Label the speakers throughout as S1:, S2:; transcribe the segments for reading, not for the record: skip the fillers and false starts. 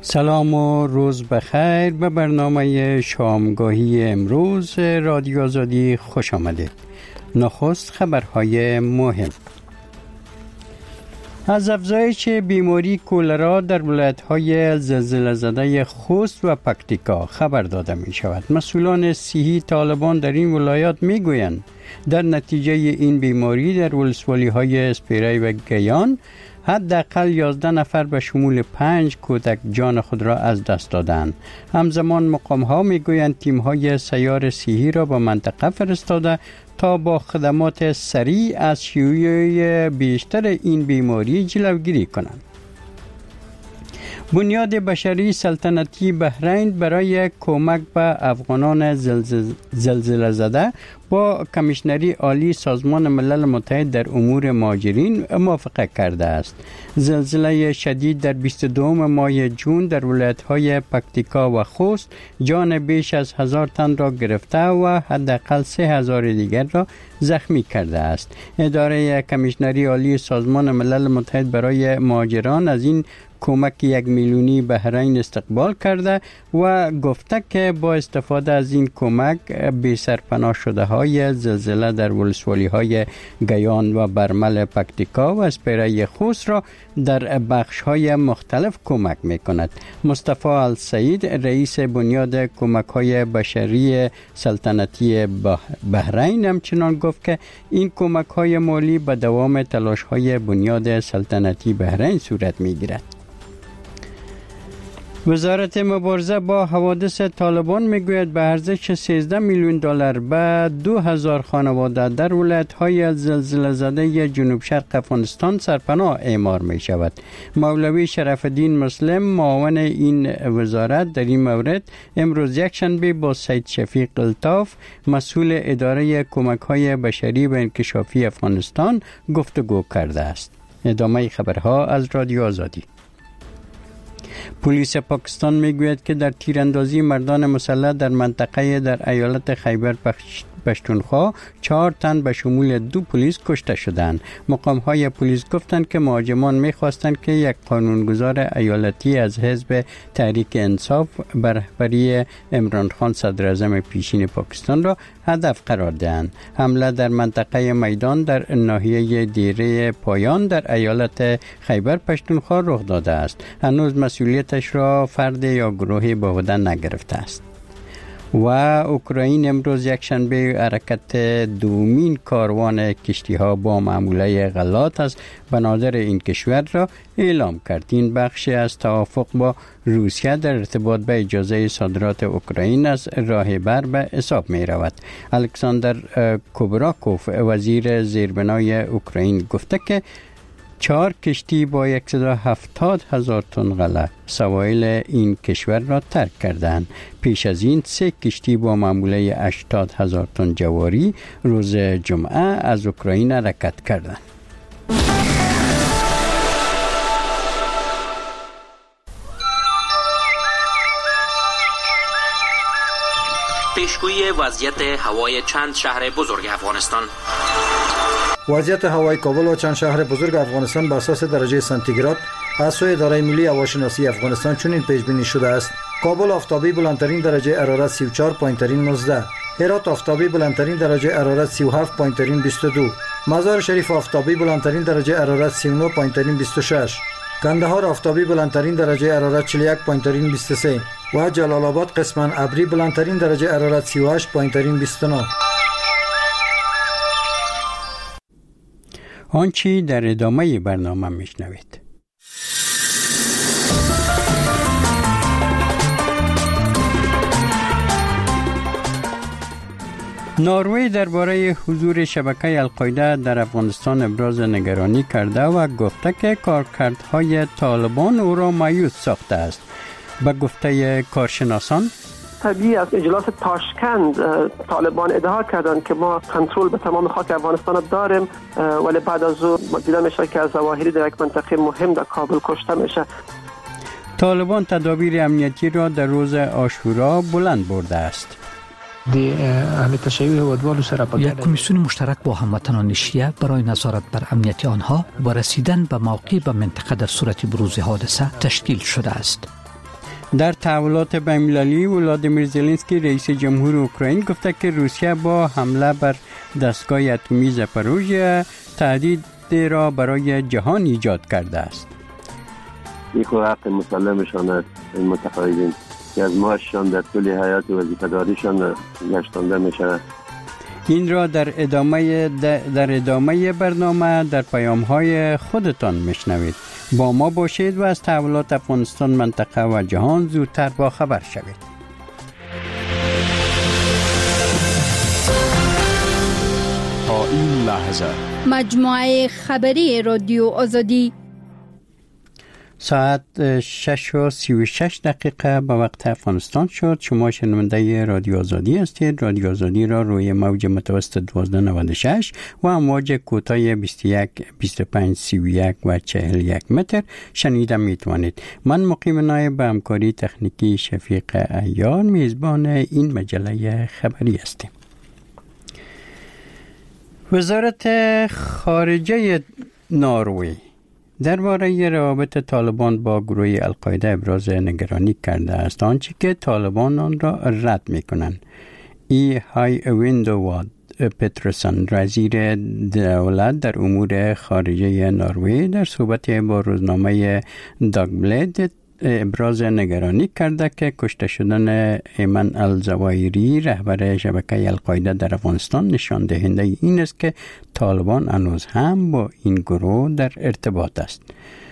S1: سلام و روز بخیر. به برنامه شامگاهی امروز رادیو آزادی خوش آمدید. نخست خبرهای مهم. از افزایش بیماری کولرا در ولایت‌های زلزله زده خوست و پکتیکا خبر داده می شود. مسئولان صحی طالبان در این ولایات می گویند در نتیجه این بیماری در ولسوالی‌های اسپیره و گیان حداقل 11 نفر به شمول 5 کودک جان خود را از دست دادند. همزمان مقام‌ها می‌گویند تیم‌های سیار صحی را به منطقه فرستاده تا با خدمات سریع از شیوع بیشتر این بیماری جلوگیری کنند. بنیاد بشری سلطنتی بحرین برای کمک به افغانان زلزله زده با کمیشنری عالی سازمان ملل متحد در امور مهاجرین موافقه کرده است. زلزله شدید در 22 ماه جون در ولایت‌های پکتیکا و خوست جان بیش از 1000 تن را گرفته و حداقل 3000 دیگر را زخمی کرده است. اداره کمیشنری عالی سازمان ملل متحد برای مهاجران از این کمک 1 میلیونی بحرین استقبال کرده و گفته که با استفاده از این کمک بی سرپناه شده های زلزله در ولسوالی های گیان و برمل پکتیکا و اسپیره خوست را در بخش های مختلف کمک می کند. مصطفی السعید رئیس بنیاد کمک های بشری سلطنتی بحرین همچنان گفت که این کمک های مالی به دوام تلاش های بنیاد سلطنتی بحرین صورت می گیرد. وزارت مبارزه با حوادث طالبان میگوید به ارزش 13 میلیون دلار به 2000 خانواده در ولایت‌های زلزله زده جنوب شرق افغانستان سرپناه اعمار می شود. مولوی شرف الدین مسلم معاون این وزارت در این مورد امروز یکشنبه با سید شفیق الطاف مسئول اداره کمک‌های بشری و انکشافی افغانستان گفتگو کرده است. ادامه خبرها از رادیو آزادی. پلیس پاکستان میگوید که در تیراندازی مردان مسلح در منطقه در ایالت خیبر پختونخوا 4 تن به شمول 2 پلیس کشته شدند. مقام‌های پلیس گفتند که مهاجمان می‌خواستند که یک قانونگذار ایالتی از حزب تحریک انصاف بر رهبری عمران خان صدر اعظم پیشین پاکستان را هدف قرار دهند. حمله در منطقه میدان در ناحیه دیره پایان در ایالت خیبر پختونخوا رخ داده است. هنوز مسئولیتش را فرد یا گروهی به عهده نگرفته است. و اوکراین امروز یکشنبه حرکت دومین کاروان کشتی‌ها با معامله غلات از بنادر این کشور را اعلام کرد. این بخش از توافق با روسیه در ارتباط به اجازه صادرات اوکراین از راه بر به حساب می رود. الکساندر کوبراکوف وزیر زیربنای اوکراین گفته که 4 کشتی با 170,000 تن غله سواحل این کشور را ترک کردند. پیش از این 3 کشتی با معامله 80,000 تن جواری روز جمعه از اوکراین حرکت کردند.
S2: پیشگویی وضعیت هوای چند شهر بزرگ افغانستان.
S3: وضعیت هوای کابل و چند شهر بزرگ افغانستان بر اساس درجه سانتیگراد از سوی اداره ملی هواشناسی افغانستان چنین پیش بینی شده است: کابل آفتابی بلندترین درجه حرارت 34، پایینترین 19. هرات آفتابی بلندترین درجه حرارت 37، پایینترین 22. مزار شریف آفتابی بلندترین درجه حرارت 39، پایینترین 26. کندهار آفتابی بلندترین درجه حرارت 41، پایینترین 23 و جلال آباد قسما ابری بلندترین درجه حرارت 38، پایینترین 29.
S1: آنچه در ادامه برنامه میشنوید. نروژ درباره حضور شبکه القاعده در افغانستان ابراز نگرانی کرده و گفته که کارکردهای طالبان او را مایوس ساخته است. به گفته کارشناسان
S4: طبیعی از اجلاس تاشکند طالبان ادعا کردند که ما کنترل به تمام خاک افغانستان داریم، ولی بعد از او دیده میشه که از ظواهری در یک منطقه مهم در کابل کشته میشه.
S1: طالبان تدابیر امنیتی را در روز عاشورا بلند برده است.
S5: یک کمیسیون مشترک با هموطنان شیعه برای نظارت بر امنیت آنها و رسیدن به موقع به منطقه در صورت بروز حادثه تشکیل شده است.
S1: در تحولات بین‌المللی ولادیمیر زلنسکی رئیس جمهور اوکراین گفته که روسیه با حمله بر دستگاه اتمی زاپاروژیا تهدید را برای جهان ایجاد کرده است.
S6: این حق مسلمشان است. این متقاعدین که از معاششان در طول حیات وظیفه‌داریشان گشتانده میشه.
S1: این را در ادامه برنامه در پیام‌های خودتان میشنوید. با ما باشید و از تحولات افغانستان، منطقه و جهان زودتر با خبر شوید.
S7: تا این لحظه
S8: مجموعه خبری رادیو آزادی
S1: ساعت 6:36 به وقت افغانستان شد. شما شنونده رادیو آزادی هستید. رادیو آزادی را روی موج متوسط 1296 و امواج کوتاه 21 25 31 و 41 متر شنیده میتوانید. من مقیم نایب به همکاری تکنیکی شفیق عیار میزبان این مجله خبری هستیم. وزارت خارجه نروژ درباره روابط طالبان با گروه القاعده ابراز نگرانی کرده است، آنچه که طالبان آن را رد می‌کنند. های ویندوواد پترسن وزیر دولت در امور خارجه نروژ در صحبت با روزنامه داگبلد ابراز نگرانی کرده که کشته شدن ایمن الزواهری رهبر شبکه القاعده در افغانستان نشان دهنده این است که طالبان هنوز هم با این گروه در ارتباط است.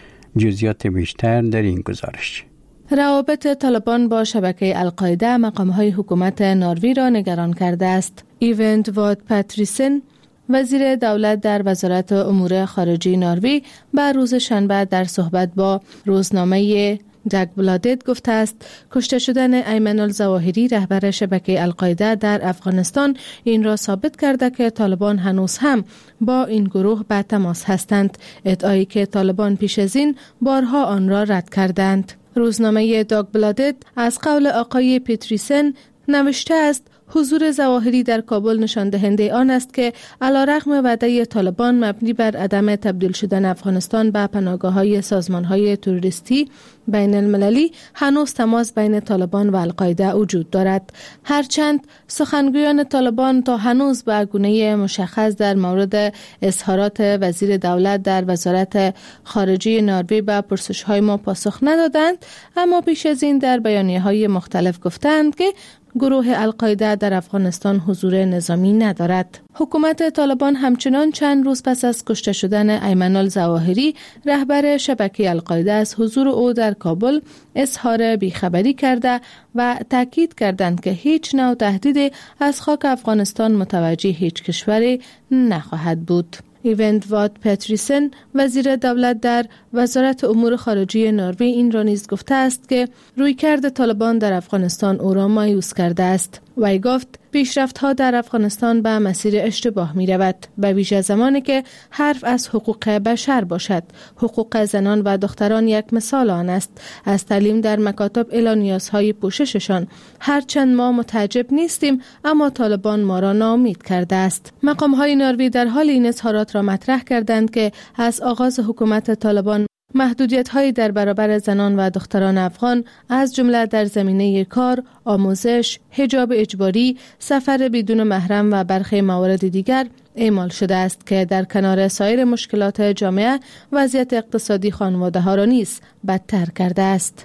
S1: جزئیات بیشتر در این گزارش.
S9: روابط طالبان با شبکه القاعده مقام‌های حکومت نروژ را نگران کرده است. ویندوواد پترسن وزیر دولت در وزارت امور خارجه نروژ به روز شنبه در صحبت با روزنامه داگبلادت گفته است کشته شدن ایمن الزواهری رهبر شبکه القاعده در افغانستان این را ثابت کرده که طالبان هنوز هم با این گروه به تماس هستند، ادعایی که طالبان پیش از این بارها آن را رد کردند. روزنامه داگبلادت از قول آقای پترسن نوشته است حضور زواهری در کابل نشان دهنده آن است که علیرغم وعده طالبان مبنی بر عدم تبدیل شدن افغانستان به پناهگاه‌های سازمان‌های تروریستی بین المللی هنوز تماس بین طالبان و القاعده وجود دارد. هرچند سخنگویان طالبان تا هنوز به گونه مشخص در مورد اظهارات وزیر دولت در وزارت خارجه نروژ به پرسش‌های ما پاسخ ندادند، اما پیش از این در بیانیه‌های مختلف گفتند که گروه القاعده در افغانستان حضور نظامی ندارد. حکومت طالبان همچنان چند روز پس از کشته شدن ایمن الزواهری رهبر شبکه القاعده از حضور او در کابل اظهار بیخبری کرده و تاکید کردند که هیچ نوع تهدید از خاک افغانستان متوجه هیچ کشوری نخواهد بود. ویندوواد پترسن وزیر دولت در وزارت امور خارجه نروژ این را نیز گفته است که رویکرد طالبان در افغانستان او را مایوس کرده است. وی گفت پیشرفت‌ها در افغانستان به مسیر اشتباه می‌رود، به ویژه زمانی که حرف از حقوق بشر باشد. حقوق زنان و دختران یک مثال آن است. از تعلیم در مکاتب الی نیازهای پوشششان. هرچند ما متعجب نیستیم، اما طالبان ما را ناامید کرده است. مقام‌های نروژ در حال این اظهارات را مطرح کردند که از آغاز حکومت طالبان محدودیت‌هایی در برابر زنان و دختران افغان از جمله در زمینه کار، آموزش، حجاب اجباری، سفر بدون محرم و برخی موارد دیگر اعمال شده است که در کنار سایر مشکلات جامعه وضعیت اقتصادی خانواده‌ها را نیز بدتر کرده است.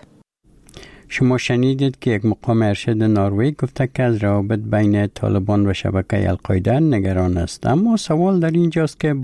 S1: شما شنیدید که یک مقام ارشد نروژ گفته که از روابط بین طالبان و شبکه القاعده نگران است. اما سوال در اینجاست که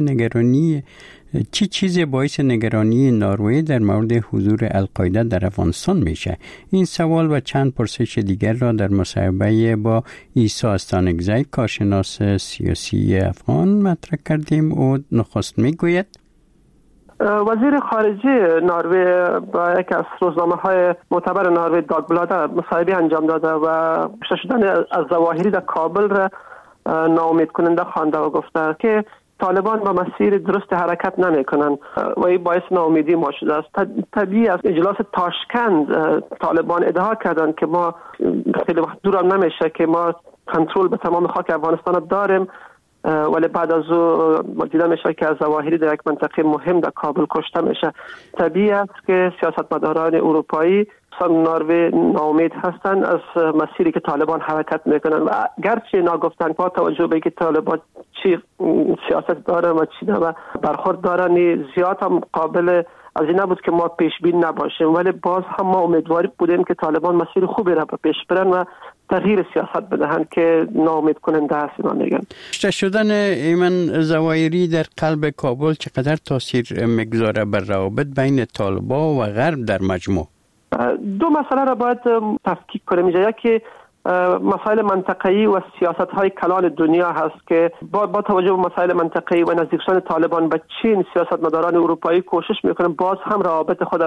S1: چی چیزی باعث نگرانی نروژ در مورد حضور القاعده در افغانستان میشه؟ این سوال و چند پرسش دیگر را در مصاحبه با عیسی استانکزی کارشناس سیاسی افغان مطرح کردیم. او نخست میگوید
S4: وزیر خارجه نروژ با یکی از روزنامه‌های معتبر نروژ داگبلاد مصاحبه انجام داده و کشته شدن از زواهری در کابل را ناامید کننده خوانده و گفته که طالبان با مسیر درست حرکت نمی‌کنند و این باعث ناامیدی ما شده است. طبیعی از اجلاس تاشکند طالبان ادعا کردند که ما خیلی وقت دورم نمیشه که ما کنترل به تمام خاک افغانستان داریم ولی بعد از او دیده میشه که از ظواهری در یک منطقه مهم در کابل کشته میشه. طبیعی است که سیاستمداران اروپایی نروژ ناامید هستند از مسیری که طالبان حرکت میکنن و گرچه ناگفتن با توجه به اینکه طالبان چی سیاست دارن و چی برخورد دارن، زیاد هم قابل از این نبود که ما پیش بین نباشیم، ولی باز هم ما امیدوار بودیم که طالبان مسیر خوبی را پیش برن و تغییر سیاست بدهند که ناامید کننده است. اینا میگن
S1: کشته شدن ایمن ظواهری در قلب کابل چقدر تاثیر میگذاره بر روابط بین طالبان و غرب در مجموع؟
S4: دو مسئله را باید تفکیک کنیم. یکی مسائل منطقه‌ای و سیاست‌های کلان دنیا هست که با توجه به مسائل منطقه‌ای و نزدیک شدن طالبان به چین، سیاستمداران اروپایی کوشش میکنن باز هم روابط خود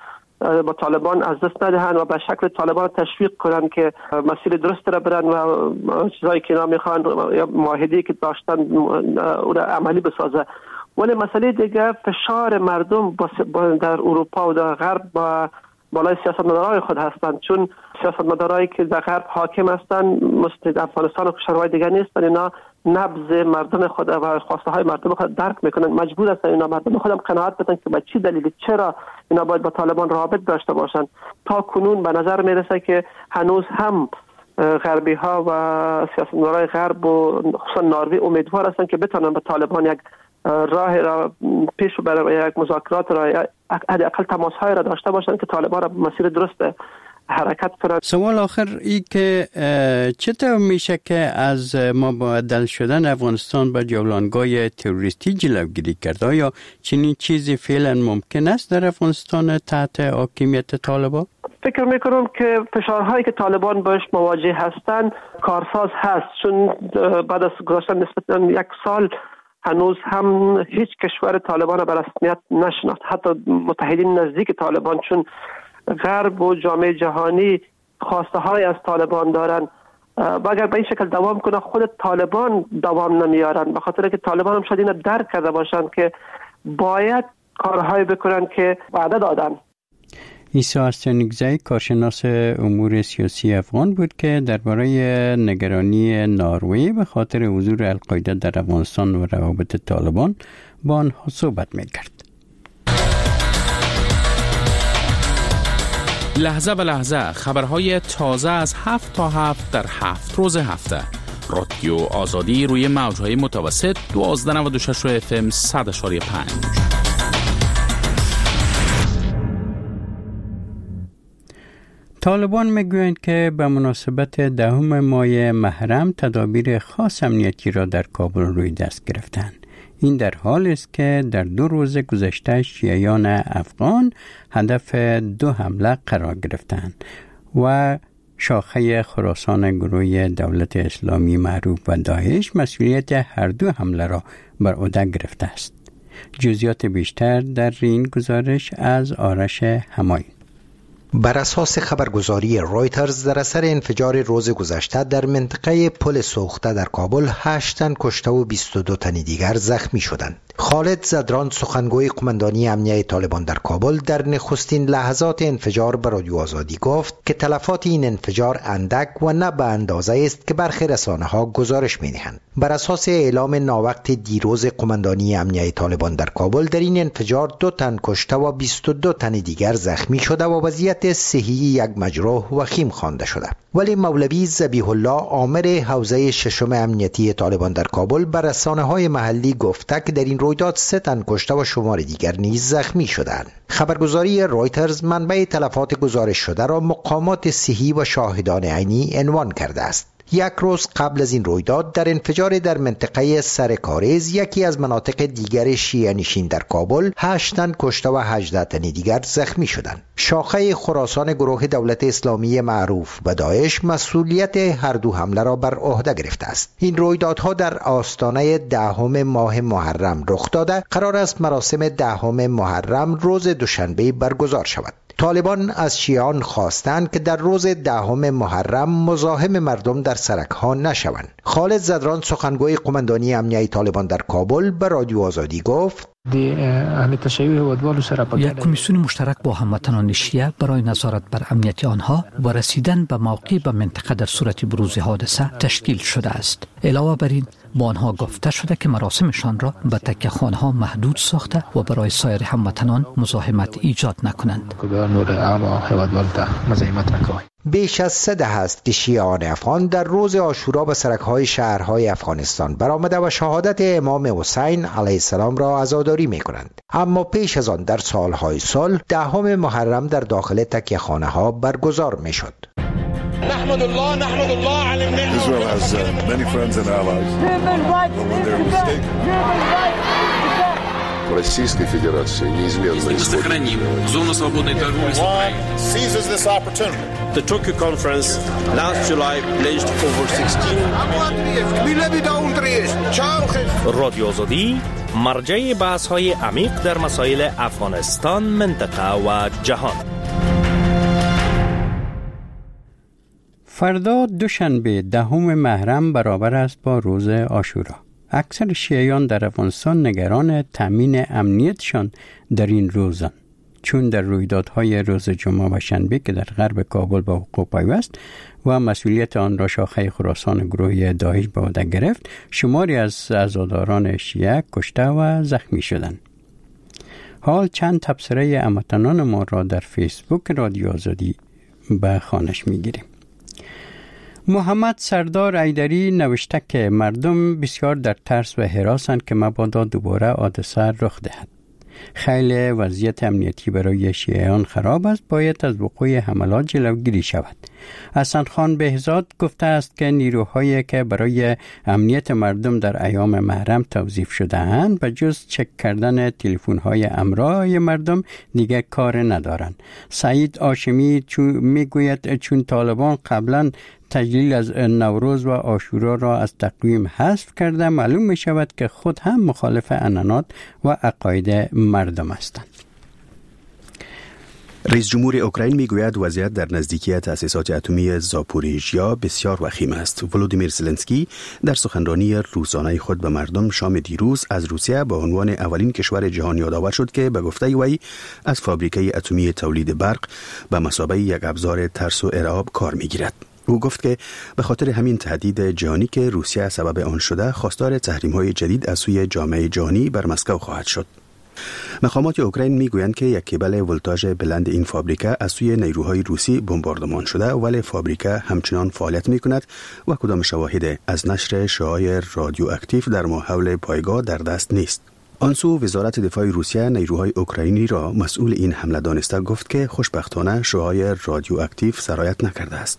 S4: با طالبان از دست ندهند و به شکل طالبان تشویق کنند که مسیر درست را برن و چیزایی که اینا میخوان یا معاهده‌ای که داشتن او را عملی بسازه. ولی مسئله دیگه فشار مردم در اروپا و در غرب با بالای سیاستمدارای خود هستند، چون سیاستمدارایی که در غرب حاکم هستند مثل افغانستان و کشورهای دیگر نیستند. اینا نبض مردم خود و خواسته های مردم خود درک میکنن، مجبور هستند اینا مردم خودم قناعت بدن که به چه دلیل چرا اینا باید با طالبان رابط داشته باشند. تا کنون به نظر میرسه که هنوز هم غربی ها و سیاستمدارای غرب و خصوصا نروژ امیدوار هستند که بتونن با طالبان یک راه را پیش برای یک مذاکرات را حداقل تماس های را داشته باشند که طالبان را مسیر درست حرکت کنند.
S1: سوال آخر ای که چطور میشه که از مبادل شدن افغانستان به جولانگاه تروریستی جلوگیری کرد؟ یا چنین چیزی فعلا ممکن است در افغانستان تحت حاکمیت طالبان؟
S4: فکر میکنم که فشارهایی که طالبان باش مواجه هستند کارساز هست، چون بعد از گذشتن نسبتاً یک سال هنوز هم هیچ کشور طالبان را به رسمیت نشناخت، حتی متحدین نزدیک طالبان، چون غرب و جامعه جهانی خواسته های از طالبان دارن و اگر به این شکل دوام کنه خود طالبان دوام نمیارن، به خاطر که طالبان هم شاید اینو درک کرده باشن که باید کارهای بکنن که وعده دادن.
S1: عیسی استانیکزی کارشناس امور سیاسی افغان بود که درباره نگرانی نروژ به خاطر حضور القاعده در افغانستان و روابط طالبان با آنها صحبت می‌کرد.
S2: لحظه به لحظه خبرهای تازه از 7 تا 7 در 7 روز هفته. رادیو آزادی روی موج‌های متوسط 1296 FM 100.5.
S1: طالبان میگویند که به مناسبت 10 ماه محرم تدابیر خاص امنیتی را در کابل روی دست گرفتند. این در حالی است که در 2 روز گذشته شیعیان افغان هدف 2 حمله قرار گرفتند و شاخه خراسان گروه دولت اسلامی معروف و داعش مسئولیت هر 2 حمله را بر عهده گرفته است. جزئیات بیشتر در این گزارش از آرش همایی.
S10: بر اساس خبرگزاری رویترز در اثر انفجار روز گذشته در منطقه پل سوخته در کابل 8 تن کشته و 22 تن دیگر زخمی شدند. خالد زدران سخنگوی قماندانی امنیه طالبان در کابل در نخستین لحظات انفجار به رادیو آزادی گفت که تلفات این انفجار اندک و نه به اندازه است که برخی رسانه‌ها گزارش می‌دهند. بر اساس اعلام ناوقت دیروز قماندانی امنیه طالبان در کابل در این انفجار 2 تن کشته و 22 تن دیگر زخمی شده و وضعیت صحی یک مجروح وخیم خوانده شده. ولی مولوی ذبیح الله آمر حوزه 6 امنیتی طالبان در کابل بر رسانه‌های محلی گفته که در این رویداد 3 تن کشته و شمار دیگر نیز زخمی شدند. خبرگزاری رویترز منبع تلفات گزارش شده را مقامات صحی و شاهدان عینی عنوان کرده است. 1 روز قبل از این رویداد در انفجار در منطقه سرکارز یکی از مناطق دیگر شیعه نشین در کابل 8 تن کشته و 18 تن دیگر زخمی شدند. شاخه خراسان گروه دولت اسلامی معروف و داعش مسئولیت هر 2 حمله را بر عهده گرفته است. این رویدادها در آستانه 10 ماه محرم رخ داده. قرار است مراسم 10 محرم روز دوشنبه برگزار شود. طالبان از شیعیان خواستند که در روز 10 محرم مزاحم مردم در سرک‌ها نشوند. خالد زدران سخنگوی قماندانی امنیه طالبان در کابل به رادیو آزادی گفت
S5: یک کمیسیون مشترک با هموطنان شیعه برای نظارت بر امنیت آنها و رسیدن به موقع به منطقه در صورت بروز حادثه تشکیل شده است. علاوه بر این با آنها گفته شده که مراسمشان را به تکه خانه ها محدود ساخته و برای سایر هموطنان مزاحمت ایجاد نکنند.
S10: بیش از 3 دهه است که شیعیان افغان در روز عاشورا به سرک‌های شهرهای افغانستان برآمده و شهادت امام حسین علیه السلام را عزاداری می‌کنند. اما پیش از آن در سالهای سال 10 محرم در داخل تکیه‌خانه‌ها برگزار می‌شد.
S11: نحمد الله على النعمة. Israel has many friends and allies.
S12: Российской Федерации неизменно
S13: сохраним зону свободной торговли с Украиной.
S11: Seizes this opportunity.
S14: The Tokyo conference last July pledged over 16 رادیو آزادی مرجع بحث‌های عمیق در مسائل افغانستان، منطقه و جهان.
S1: فردا دوشنبه 10 محرم برابر است با روز عاشورا. اکثر شیعیان در افغانستان نگران تامین امنیتشان در این روزند، چون در رویدادهای روز جمعه و شنبه که در غرب کابل با حقوق پیوست و مسئولیت آن را شاخه خراسان گروه داعش به عهده گرفت، شماری از عزاداران شیعه کشته و زخمی شدند. حال چند تبصره هموطنان ما را در فیسبوک رادیو آزادی به خوانش میگیریم. محمد سردار ایدری نوشته که مردم بسیار در ترس و هراسند که مبادا دوباره حادثه رخ دهد. خیلی وضعیت امنیتی برای شیعیان خراب است، باید از وقوع حملات جلوگیری شود. حسن خان بهزاد گفته است که نیروهایی که برای امنیت مردم در ایام محرم توظیف شده اند به جز چک کردن تلفن‌های امرای مردم دیگر کار ندارند. سعید هاشمی میگوید چون طالبان قبلا تجلیل از نوروز و عاشورا را از تقویم حذف کرده، معلوم می شود که خود هم مخالف عنعنات و عقاید مردم هستند.
S15: رئیس جمهور اوکراین میگوید وضعیت در نزدیکی تأسیسات اتمی زاپوریژیا بسیار وخیم است. ولودیمیر زلنسکی در سخنرانی روزانه خود به مردم شام دیروز از روسیه به عنوان اولین کشور جهان یادآور شد که به گفته وی از فابریکه اتمی تولید برق به مثابه یک ابزار ترس و ارعاب کار میگیرد. او گفت که به خاطر همین تهدید جهانی که روسیه سبب آن شده، خواستار تحریم‌های جدید از سوی جامعه جهانی بر مسکو خواهد شد. مقامات اوکراین میگویند که یک کیبل ولتاژ بلند این فابریکه از سوی نیروهای روسی بمباردمان شده، ولی فابریکه همچنان فعالیت میکند و کدام شواهد از نشر شعاع رادیواکتیو در ماحول پایگاه در دست نیست. آنسو وزارت دفاع روسیه نیروهای اوکراینی را مسئول این حمله دانسته گفت که خوشبختانه شعاع رادیواکتیو سرایت نکرده است.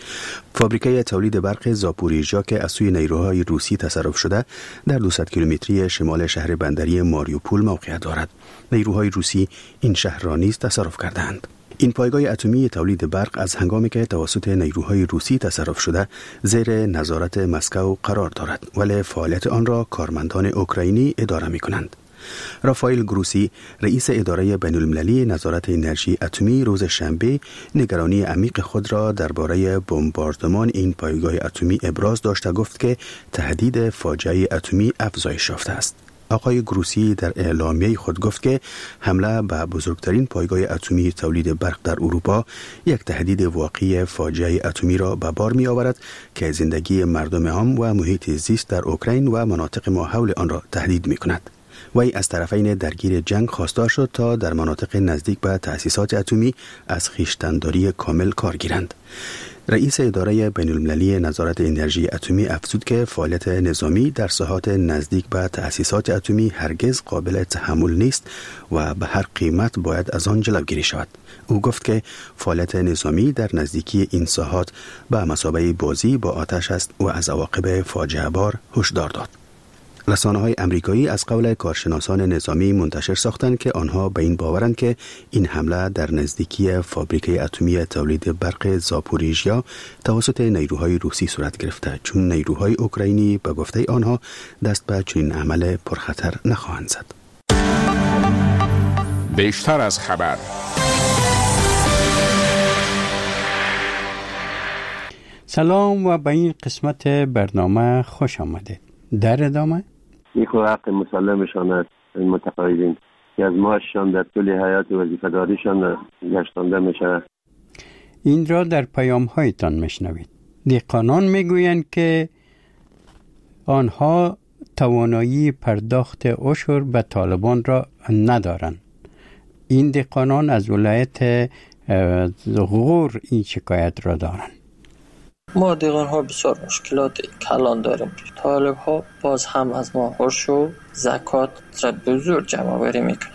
S15: فابریکه تولید برق زاپوریژیا که از سوی نیروهای روسی تصرف شده در 200 کیلومتری شمال شهر بندری ماریوپول موقعیت دارد. نیروهای روسی این شهر را نیز تصرف کردند. این پایگاه اتمی تولید برق از هنگامی که توسط نیروهای روسی تصرف شده زیر نظارت مسکو قرار دارد، ولی فعالیت آن را کارمندان اوکراینی اداره می‌کنند. رافائل گروسی رئیس اداره بین‌المللی نظارت انرژی اتمی روز شنبه نگرانی عمیق خود را درباره بمباردمان این پایگاه اتمی ابراز داشت و گفت که تهدید فاجعه اتمی افزایش یافته است. آقای گروسی در اعلامیه خود گفت که حمله به بزرگترین پایگاه اتمی تولید برق در اروپا یک تهدید واقعی فاجعه اتمی را به بار می آورد که زندگی مردم عام و محیط زیست در اوکراین و مناطق ماحول آن را تهدید می کند. وی از طرفین درگیر جنگ خواستار شد تا در مناطق نزدیک به تأسیسات اتمی از خویشتن‌داری کامل کار گیرند. رئیس اداره بین‌المللی نظارت انرژی اتمی افزود که فعالیت نظامی در ساحات نزدیک به تأسیسات اتمی هرگز قابل تحمل نیست و به هر قیمت باید از آن جلوگیری شود. او گفت که فعالیت نظامی در نزدیکی این ساحات به مثابه بازی با آتش است و از عواقب فاجعه بار هشدار داد. رسانه‌های امریکایی از قول کارشناسان نظامی منتشر ساختند که آنها به این باورند که این حمله در نزدیکی فابریکه اتمی تولید برق زاپوریژیا توسط نیروهای روسی صورت گرفته، چون نیروهای اوکراینی به گفته آنها دست به چنین عمل پرخطر نخواهند زد.
S7: بیشتر از خبر.
S1: سلام و به این قسمت برنامه خوش آمدید. در ادامه
S6: نیکو حق مسلمشان است این متقاعدین که از معاششان در طول حیات وظیفه‌داریشان گشتانده میشه.
S1: این را در پیام‌هایتان میشنوید. دهقانان میگویند که آنها توانایی پرداخت عشر به طالبان را ندارند. این دهقانان از ولایت غور این شکایت را دارند.
S16: ما دهقان ها بسیار مشکلات کلان داریم. طالب ها باز هم از ما عرش و زکات را بزرگ جمع آوری میکنند.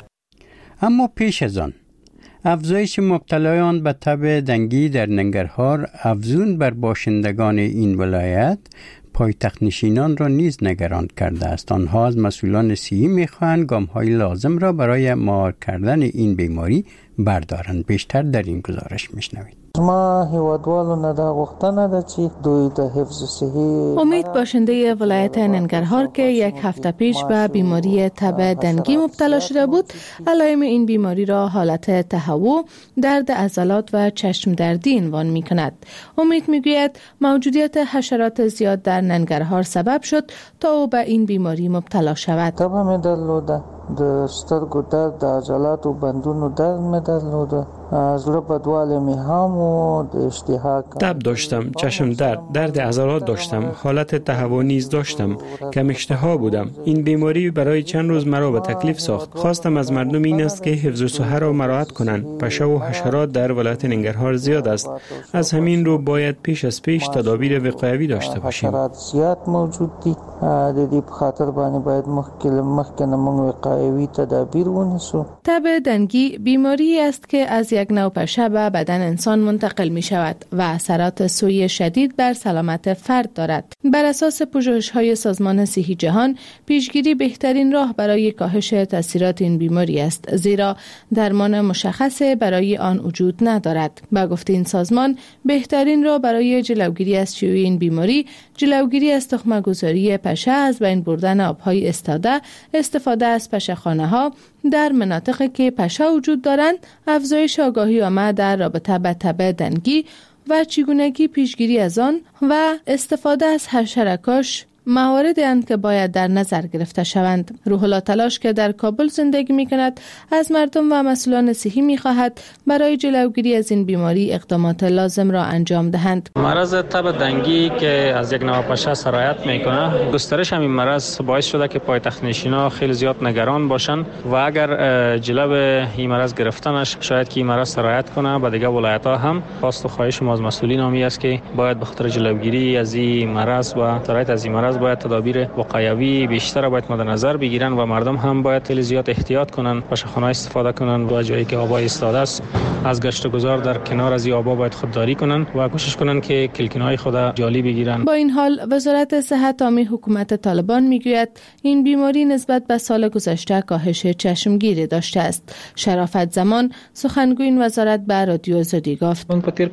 S1: اما پیش از آن افزایش مبتلایان به تب دنگی در ننگرهار افزون بر باشندگان این ولایت پایتخت نشینان را نیز نگران کرده است. آنها از مسئولان صحی می‌خواهند گام‌های لازم را برای مهار کردن این بیماری بردارند. بیشتر در این گزارش میشنوید.
S17: ما هیوادوالو ندا غوښتنه ده چې دوی د حفظ صحی
S9: امید باشنده ولایت ننگرهار که یک هفته پیش به بیماری تب دنگی مبتلا شده بود، علائم این بیماری را حالت تهوع، درد عضلات و چشم دردی عنوان می کند. امید می گوید موجودیت حشرات زیاد در ننگرهار سبب شد تا او به این بیماری مبتلا شود.
S17: تب می درلوده، د سترګو درد، د عضلاتو بندونو درد می درلوده، زړه بدوالی می هم و د اشتها.
S18: تب داشتم، چشم درد عضلات داشتم، حالت تهوع نیز داشتم، کم اشتها بودم. این بیماری برای چند روز مرا به تکلیف ساخت. خواستم از مردم این است که حفظ صحه را مراعات کنند. پشه و حشرات در ولایت ننگرهار زیاد است. از همین رو باید پیش از پیش تدابیر وقایوی داشته باشیم.
S17: حشرات زیاد موجود دي، د دې په خاطر باندې باید مخکې موږ وقایوي تدابیر ونیسو.
S9: تب دنگی بیماری است که از یک نوع پشه به بدن انسان منتقل می شود و اثرات سوئی شدید بر سلامت فرد دارد. بر اساس پژوهش‌های سازمان صحی جهان، پیشگیری بهترین راه برای کاهش تاثیرات این بیماری است، زیرا درمان مشخص برای آن وجود ندارد. با گفته این سازمان، بهترین راه برای جلوگیری از شیوع این بیماری، جلوگیری از تخم‌گذاری پشه، از بین بردن آب‌های استاده، استفاده از پشه‌خانه‌ها در مناطقی که پشه وجود دارند، افزایش آگاهی عامه در رابطه با تب دنگی و چگونگی پیشگیری از آن و استفاده از حشره‌کش مواردی اند که باید در نظر گرفته شوند. روح الله تلاش که در کابل زندگی می‌کند، از مردم و مسئولان صحی می‌خواهد برای جلوگیری از این بیماری اقدامات لازم را انجام دهند.
S19: مرض تب دنگی که از یک نوع پشه سرایت می‌کند، گسترش همین مرض باعث شده که پایتخت نشینا خیلی زیاد نگران باشند و اگر جلو این مرض گرفتنش شاید که این مرض سرایت کنه به دیگه ولایت‌ها هم. خواست و خواهش ما از مسئولین همی است که باید به خاطر جلوگیری از این مرض و سرایت از این مرض باید تدابیر وقایوی بیشتر باید مد نظر بگیرن و مردم هم باید خیلی زیاد احتیاط کنن، پشه‌خانه استفاده کنن و جایی که آبای ایستاده است از گشت گذار در کنار از این آبا باید خودداری کنن و کوشش کنن که کلکنهای خود جالی بگیرن.
S9: با این حال وزارت صحت عامه حکومت طالبان میگوید این بیماری نسبت به سال گذشته کاهش چشمگیری داشته است. شرافت زمان سخنگوی این وزارت به رادیو آزادی گفت: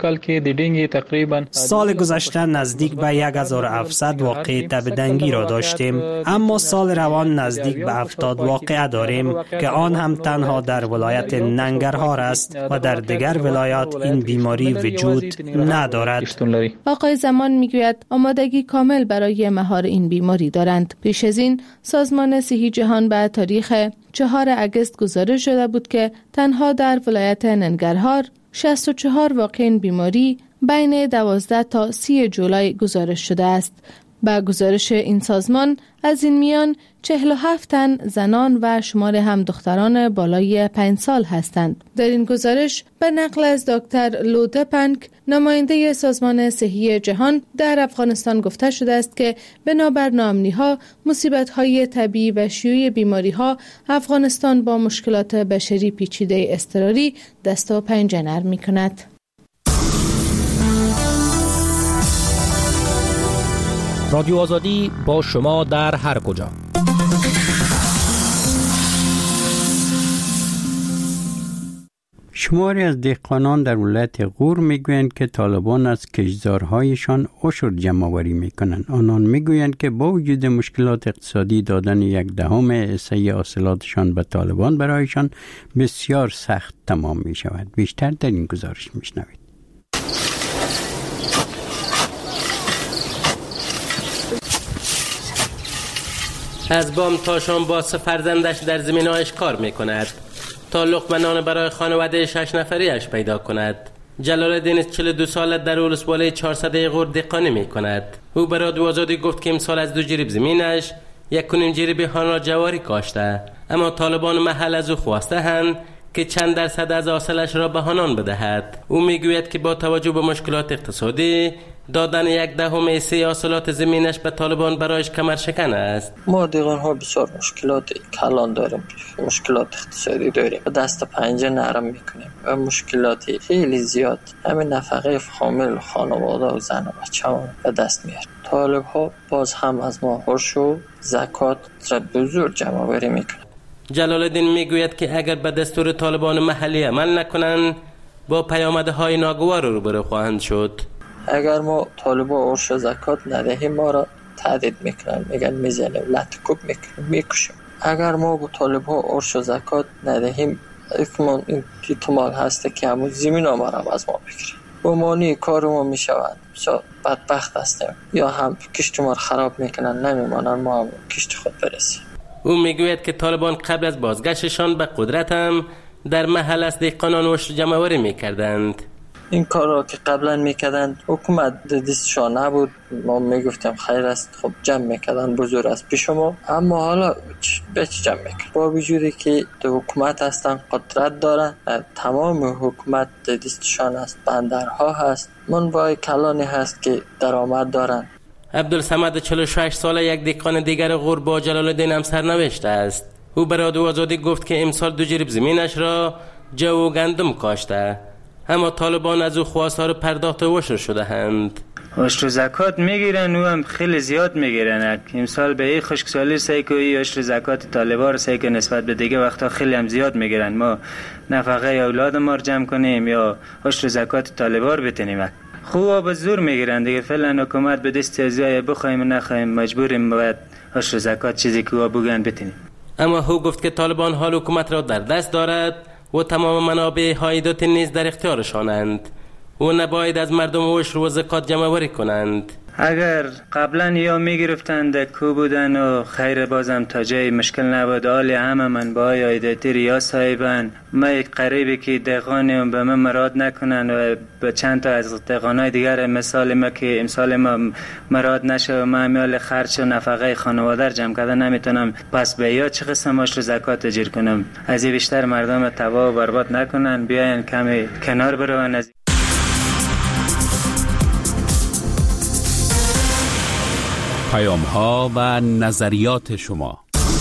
S20: سال گذشته نزدیک به 1700 واقعه تب دنگی را داشتیم، اما سال روان نزدیک به 70 واقعه داریم که آن هم تنها در ولایت ننگرهار است و در دیگر ولایات این بیماری وجود ندارد.
S9: آقای زمان میگوید آمادگی کامل برای مهار این بیماری دارند. پیش از این سازمان صحی جهان به تاریخ 4 اگست گزارش شده بود که تنها در ولایت ننگرهار 64 واقعه این بیماری بین 12 تا 30 جولای گزارش شده است. با گزارش این سازمان از این میان 47 تن زنان و شمار هم دختران بالای 5 سال هستند. در این گزارش به نقل از دکتر لودپنک، نماینده سازمان صحی جهان، در افغانستان گفته شده است که بنابر ناامنی‌ها، مصیبت‌های طبیعی و شیوع بیماری‌ها، افغانستان با مشکلات بشری پیچیده اضطراری دست و پنجه نرم می‌کند.
S14: رادیو آزادی با شما در هر کجا.
S1: شماری از دهقانان در ولایت غور میگویند که طالبان از کشتزارهایشان عشر جمع آوری میکنند. آنان میگویند که با وجود مشکلات اقتصادی دادن 1/10 حصه حاصلاتشان به طالبان برایشان بسیار سخت تمام می شود. بیشتر در این گزارش میشنوید.
S21: از بام تا شام با 3 فرزندش در زمینایش کار میکند تا لقمه نان برای خانواده 6 نفریش پیدا کند. جلال الدین 42 ساله در ولسوالی 400 غور دهقانی میکند. او برای رادیو آزادی گفت که امسال از 2 جریب زمینش 1.5 جریب هانا جواری کاشته، اما طالبان محل از او خواسته هند که چند درصد از حاصلش را به هانان بدهد. او میگوید که با توجه به مشکلات اقتصادی دادن 1/10 حاصلات زمینش به طالبان برایش کمر شکن است.
S16: ما دیگران ها بسیار مشکلات کلان داریم، مشکلات اقتصادی داریم، دست پنجه نرم میکنیم و مشکلاتی خیلی زیاد همین نفقه فامیل خانواده و زن و بچه ها به دست میاریم. طالب ها باز هم از ما هرش و زکات را بزرگ جمع بری میکنیم.
S21: جلال الدین میگوید که اگر به دستور طالبان محلی عمل نکنند با پیامدهای ناگوار روبرو خواهند شد.
S16: اگر ما طالبا عرش و زکات ندهیم ما را تهدید میکنن، میگن میزنیم، لطکوب میکنیم، میکشیم. اگر ما با طالبا عرش و زکات ندهیم احتمال هست که همون زمین ما را از ما بگیریم. بمانی کار ما میشوند، بدبخت هستیم، یا هم کشت ما را خراب میکنن، نمیمانن ما هم کشت خود برسیم.
S21: او میگوید که طالبان قبل از بازگشتشان به قدرت هم در محل از دهقانان عشر جمع‌آوری میکردند.
S16: این کار را که قبلا میکردند حکومت دستشان نبود، ما میگفتیم خیر است، خب جمع میکردن بزرگ از پیش ما، اما حالا به چی جمع میکرد؟ با وجودی که حکومت هستن، قدرت دارن، تمام حکومت دستشان است، بندرها هست، منبع کلانی هست که درآمد دارن.
S21: عبدالصمد 46 ساله یک دهقان دیگر غور با جلال الدین هم سرنوشت است. او به رادیو آزادی گفت که امسال 2 جریب زمینش را جو و گندم کاشته، اما طالبان از او خواستار پرداخت عشر شده هند.
S22: عشر و زکات میگیرن، او هم خیلی زیاد میگیرن. امسال به این خشکسالی سعی کنی عشر زکات طالبان رو سعی کنی نسبت به دیگه وقتا خیلی هم زیاد میگیرن. ما نفقه اولاد ما رو جمع کنیم یا عشر زکات طالبان رو بتونیم. خوبا به زور میگیرن دیگه. فعلا حکومت به دست ازیای بخوایم و نخوایم مجبوریم باید عشر زکات چیزی که او بگن بتونیم.
S21: اما او گفت که طالبان حال حکومت را در دست دارد و تمام منابع عایدات نیز در اختیارشانند و نباید از مردم عشر و زکات جمع‌آوری کنند.
S22: اگر قبلا یا میگرفتند کو بودن و خیر بازم تا جای مشکل نبود، آلی همه من با عایداتی ریا صاحبن، ما یک قریبی که دهقانیم به من مراد نکنن و به چند تا از دهقانای دیگر مثال ما که امسال ما مراد نشه و ما میال خرچ و نفقه خانواده جمع کردن نمیتونم، پس به یا چه قسم عشر زکات اجر کنم؟ از این بیشتر مردم تباه و برباد نکنن، بیاین کمی کنار برون. از
S2: پیام‌ها و نظریات شما.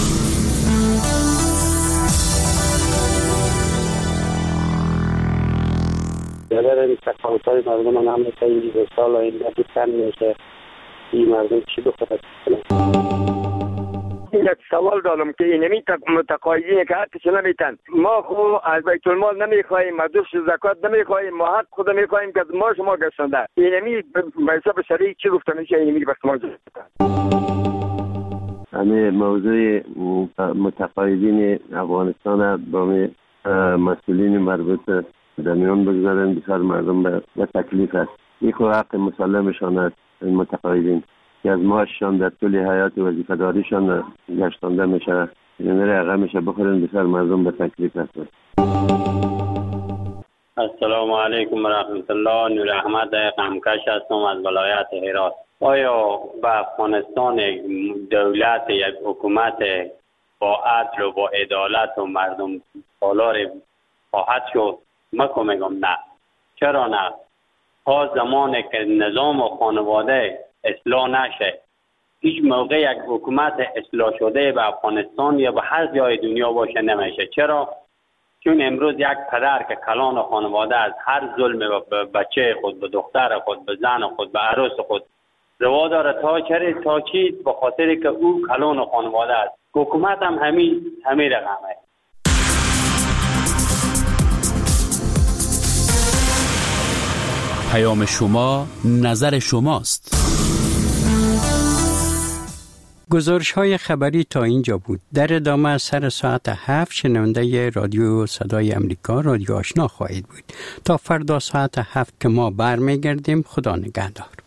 S6: این تفاوت‌های مردم هم تا این 2 سال آینده کم میشه. این مردم چی بخواد کنن؟
S23: یک سوال دارم که اینمی متقاعدین که حقش نمیتن. ما خو از بیت المال نمیخوایم، از زکات نمیخوایم، ما حق خود میخوایم که ما شما گشتنده. اینمی به حساب شرعی چی گفته میشه؟ اینمی به شما
S6: همه موضوع متقاعدین افغانستان با مسئولین مربوط در میان بگذارن. بسیار مردم به تکلیف است. این خو حق مسلمشان است. این متقاعدین که از معاششان در طول حیات وظیفه‌داریشان گشتانده میشه، یعنی رقم میشه بخورن. بسیار مردم به تکلیف است.
S24: السلام علیکم و رحمت الله. نور احمد قمکش هستم از ولایت هرات. آیا به افغانستان دولت یک حکومت با عدل و با عدالت و مردم سالار خواهد شد؟ من میگم نه. چرا نه؟ تا زمانی که نظام و خانواده اصلاح نشه، هیچ موقع یک حکومت اصلاح شده به افغانستان یا به هر جای دنیا باشه نمیشه. چرا؟ چون امروز یک پدر که کلان خانواده از هر ظلم به بچه خود، به دختر خود، به زن خود، به عروس خود روا داره تا چی؟ به خاطر که او کلان خانواده است. حکومت هم همین رقمه.
S2: پیام شما، نظر شماست.
S1: گزارش های خبری تا اینجا بود. در ادامه سر ساعت 7 شنونده رادیو صدای امریکا، رادیو آشنا خواهید بود. تا فردا ساعت 7 که ما برمیگردیم. خدا نگهدار.